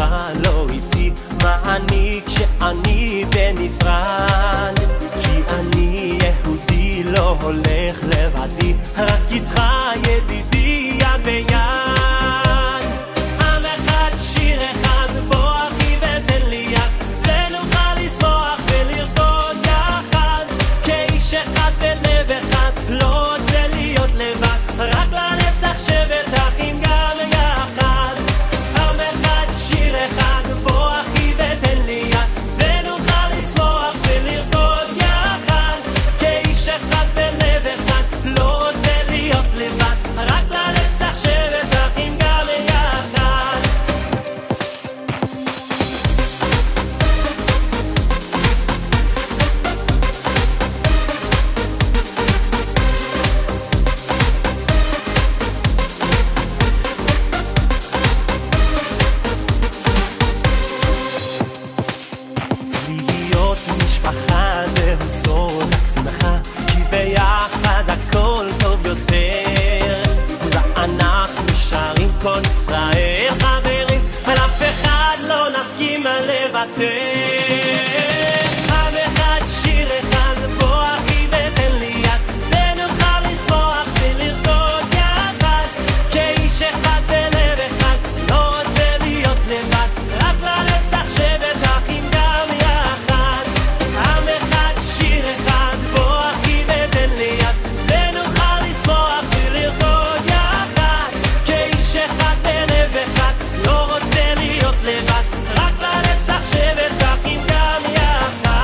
אחד לא איתי, מה אני כשאני בנפרד? כי אני יהודי לא הולך לבדי, רק איתך ידידי יד ביד. עם אחד שיר אחד בוא אחי ותן לי יד, ונוכל לשמוח ולרקוד יחד, כאיש אחד בלב אחד, לא רוצה להיות לבד, רק לנצח שבת אחים גם יחד. עם אחד שיר אחד בוא אחי ותן לי יד, ונוכל לשמוח ולרקוד יחד, כאיש אחד בלב אחד, לא רוצה להיות לבד, רק לנצח שבת אחים גם יחד. להיות משפחה זהו סוד השמחה, כי ביחד הכל טוב יותר, ואנחנו שרים כל ישראל חברים, ולאף אחד לא נסכים לוותר. עם אחד שיר אחד בוא אחי ותן לי יד, ונוכל לשמוח ולרקוד יחד, כאיש אחד בלב אחד, לא רוצה להיות לבד, רק לנצח שבת אחים גם יחד. עם אחד שיר אחד בוא אחי ותן לי יד, ונוכל לשמוח ולרקוד יחד, כאיש אחד בלב אחד, לא רוצה להיות לבד, רק לנצח שבת אחים גם יחד.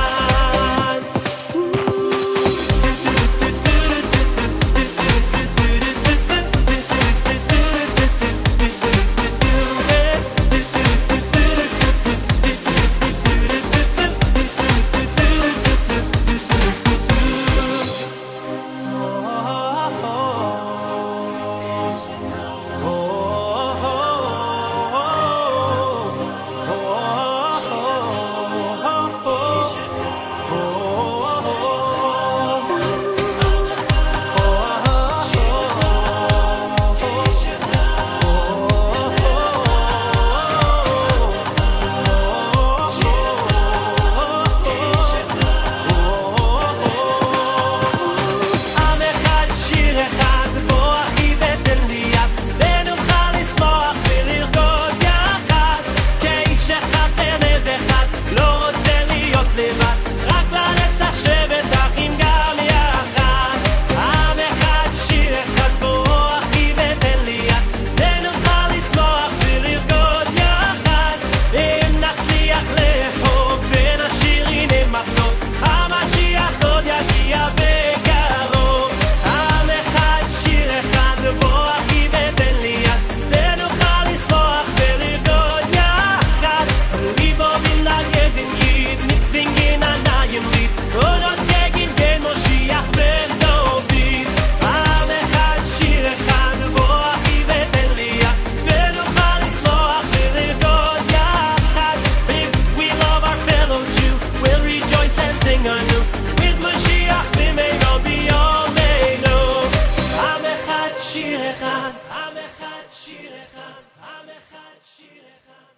שיר אחד, עם אחד שיר אחד, עם אחד שיר אחד.